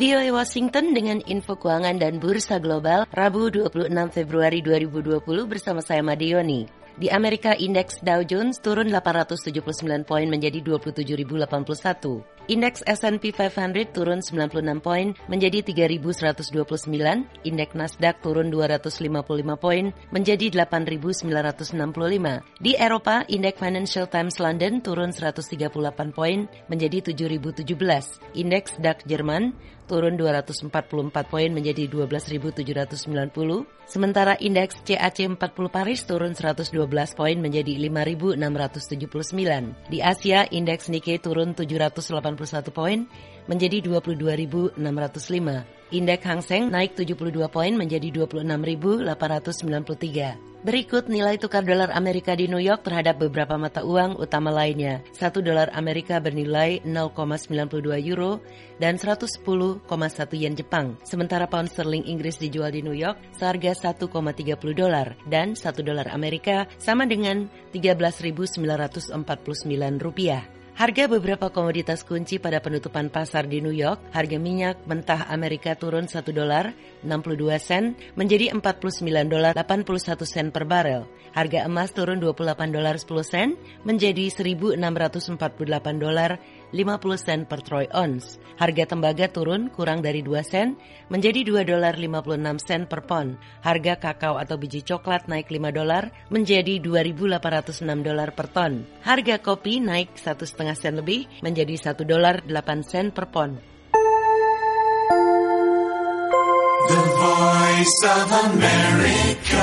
VOA Washington dengan info keuangan dan bursa global Rabu 26 Februari 2020 bersama saya Madioni. Di Amerika, indeks Dow Jones turun 879 poin menjadi 27.081. Indeks S&P 500 turun 96 poin menjadi 3.129. Indeks Nasdaq turun 255 poin menjadi 8.965. Di Eropa, indeks Financial Times London turun 138 poin menjadi 7.017. Indeks DAX Jerman turun 244 poin menjadi 12.790. Sementara indeks CAC 40 Paris turun 112 poin menjadi 5.679. Di Asia, indeks Nikkei turun 781 poin menjadi 22.605. Indeks Hang Seng naik 72 poin menjadi 26.893. Berikut nilai tukar dolar Amerika di New York terhadap beberapa mata uang utama lainnya. 1 dolar Amerika bernilai 0,92 euro dan 110,1 yen Jepang. Sementara pound sterling Inggris dijual di New York seharga 1,30 dolar dan 1 dolar Amerika sama dengan 13.949 rupiah. Harga beberapa komoditas kunci pada penutupan pasar di New York, harga minyak mentah Amerika turun 1 dolar 62 sen menjadi 49 dolar 81 sen per barel. Harga emas turun 28 dolar 10 sen menjadi 1.648 dolar 50 sen per troy ounce. Harga tembaga turun kurang dari 2 sen menjadi 2 dolar 56 sen per pon. Harga kakao atau biji coklat naik 5 dolar menjadi 2.806 dolar per ton. Harga kopi naik 1,5 sen lebih menjadi 1 dolar 8 sen per pon. The Voice of America.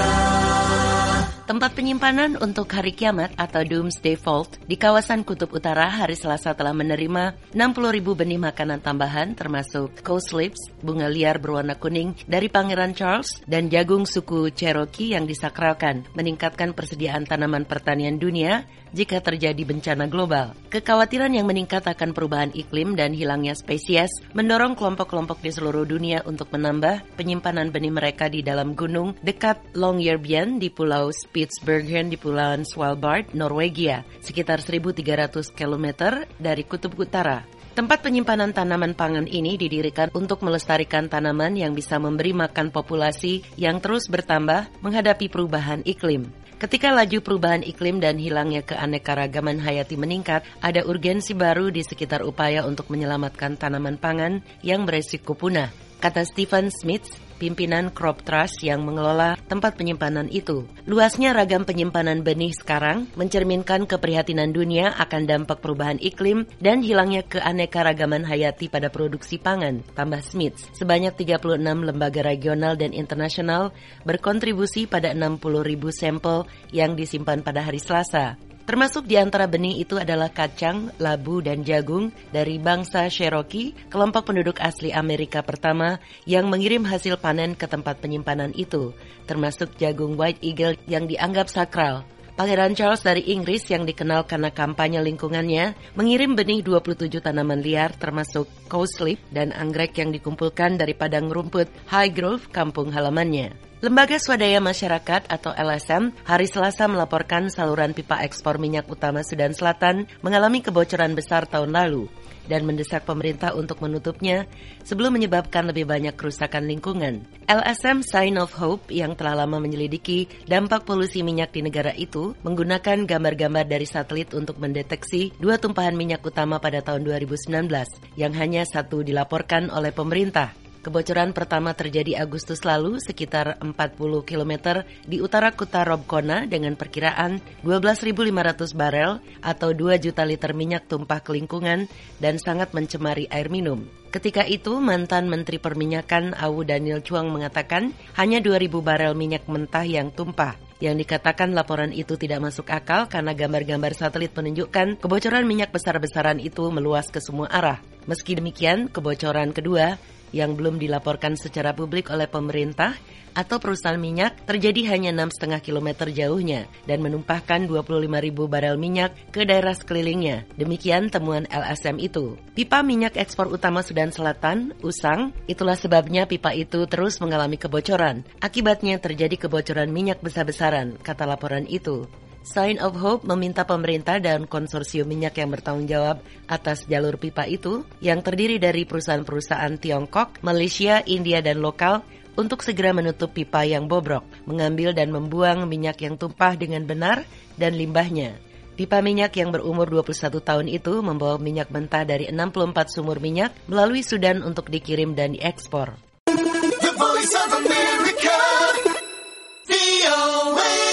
Tempat penyimpanan untuk hari kiamat atau Doomsday Vault di kawasan Kutub Utara hari Selasa telah menerima 60.000 benih makanan tambahan termasuk Coast Lips, bunga liar berwarna kuning dari Pangeran Charles, dan jagung suku Cherokee yang disakralkan, meningkatkan persediaan tanaman pertanian dunia jika terjadi bencana global. Kekhawatiran yang meningkat akan perubahan iklim dan hilangnya spesies mendorong kelompok-kelompok di seluruh dunia untuk menambah penyimpanan benih mereka di dalam gunung dekat Longyearbyen di Pulau Spitsbergen di Pulauan Svalbard, Norwegia, sekitar 1.300 km dari Kutub Utara. Tempat penyimpanan tanaman pangan ini didirikan untuk melestarikan tanaman yang bisa memberi makan populasi yang terus bertambah menghadapi perubahan iklim. Ketika laju perubahan iklim dan hilangnya keanekaragaman hayati meningkat, ada urgensi baru di sekitar upaya untuk menyelamatkan tanaman pangan yang beresiko punah, kata Stephen Smith, pimpinan Crop Trust yang mengelola tempat penyimpanan itu. Luasnya ragam penyimpanan benih sekarang mencerminkan keprihatinan dunia akan dampak perubahan iklim dan hilangnya keanekaragaman hayati pada produksi pangan, tambah Smith. Sebanyak 36 lembaga regional dan internasional berkontribusi pada 60.000 sampel yang disimpan pada hari Selasa. Termasuk di antara benih itu adalah kacang, labu, dan jagung dari bangsa Cherokee, kelompok penduduk asli Amerika pertama yang mengirim hasil panen ke tempat penyimpanan itu, termasuk jagung White Eagle yang dianggap sakral. Pangeran Charles dari Inggris yang dikenal karena kampanye lingkungannya mengirim benih 27 tanaman liar termasuk cowslip dan anggrek yang dikumpulkan dari padang rumput Highgrove, kampung halamannya. Lembaga Swadaya Masyarakat atau LSM hari Selasa melaporkan saluran pipa ekspor minyak utama Sudan Selatan mengalami kebocoran besar tahun lalu dan mendesak pemerintah untuk menutupnya sebelum menyebabkan lebih banyak kerusakan lingkungan. LSM Sign of Hope yang telah lama menyelidiki dampak polusi minyak di negara itu menggunakan gambar-gambar dari satelit untuk mendeteksi 2 tumpahan minyak utama pada tahun 2019 yang hanya 1 dilaporkan oleh pemerintah. Kebocoran pertama terjadi Agustus lalu sekitar 40 km di utara kota Robkona dengan perkiraan 12.500 barel atau 2 juta liter minyak tumpah ke lingkungan dan sangat mencemari air minum. Ketika itu, mantan Menteri Perminyakan Awu Daniel Chuang mengatakan hanya 2.000 barel minyak mentah yang tumpah. Yang dikatakan laporan itu tidak masuk akal karena gambar-gambar satelit menunjukkan kebocoran minyak besar-besaran itu meluas ke semua arah. Meski demikian, kebocoran kedua yang belum dilaporkan secara publik oleh pemerintah atau perusahaan minyak terjadi hanya 6,5 km jauhnya dan menumpahkan 25.000 barel minyak ke daerah sekelilingnya. Demikian temuan LSM itu. Pipa minyak ekspor utama Sudan Selatan, Usang, itulah sebabnya pipa itu terus mengalami kebocoran. Akibatnya terjadi kebocoran minyak besar-besaran, kata laporan itu. Sign of Hope meminta pemerintah dan konsorsium minyak yang bertanggung jawab atas jalur pipa itu, yang terdiri dari perusahaan-perusahaan Tiongkok, Malaysia, India, dan lokal, untuk segera menutup pipa yang bobrok, mengambil dan membuang minyak yang tumpah dengan benar dan limbahnya. Pipa minyak yang berumur 21 tahun itu membawa minyak mentah dari 64 sumur minyak melalui Sudan untuk dikirim dan diekspor. The Voice of America, VOA.